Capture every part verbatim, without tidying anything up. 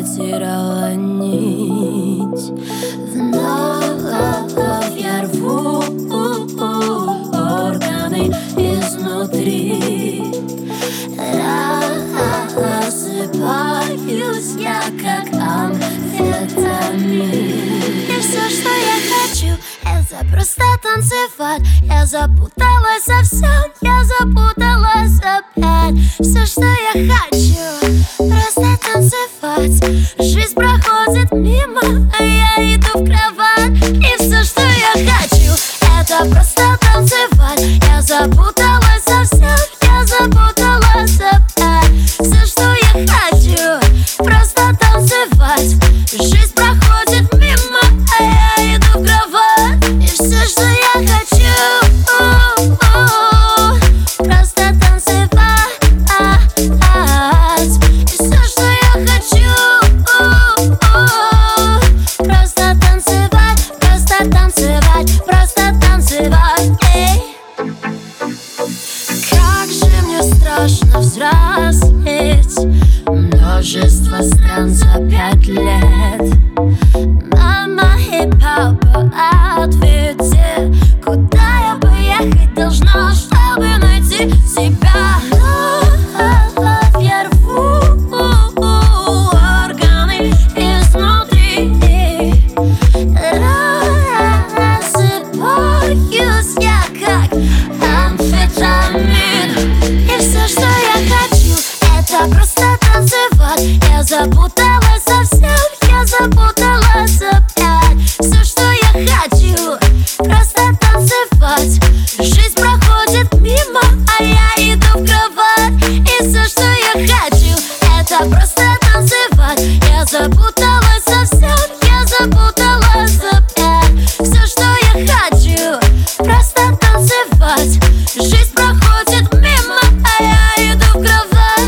потеряла нить. Вновь я рву органы изнутри. Рассыпаюсь я, как амфетамин. И все, что я хочу, это просто танцевать. Я запуталась совсем, я запуталась опять. Все, что я хочу, просто танцевать. Жизнь проходит мимо, а я иду в кровать. И все, что я хочу, это просто танцевать. Я запуталась совсем, я запуталась опять. Все, что я хочу, просто танцевать. Жизнь проходит мимо, а я иду в кровать. И все, что я хочу, просто танцевать. И все, что я хочу, просто танцевать, просто танцевать, просто танцевать. Эй. Как же мне страшно взрослеть, множество стран за пять лет. Мама и папа, ответьте, куда я поехать должна, чтобы найти себя. Вновь я рву органы изнутри. Рассыпаюсь я, как амфетамин. И все, что я хочу, это просто танцевать. Я запуталась совсем, я запуталась опять. Все, что я хочу, просто танцевать. Жизнь проходит мимо, а я иду в кровать. И все, что я хочу, это просто танцевать. Я запуталась совсем, я запуталась опять. Все, что я хочу, просто танцевать. Жизнь проходит мимо, а я иду в кровать.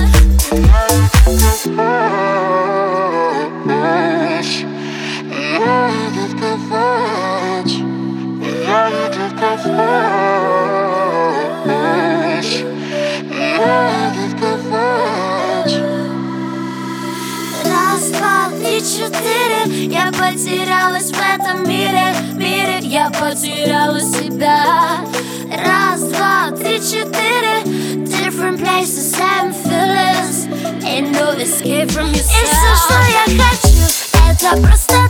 Раз, два, три, четыре. Я потерялась в этом мире, мире. Я потеряла себя. Раз, два, три, четыре. Different places, same feelings. Ain't no escape from yourself. И все, что я хочу, это просто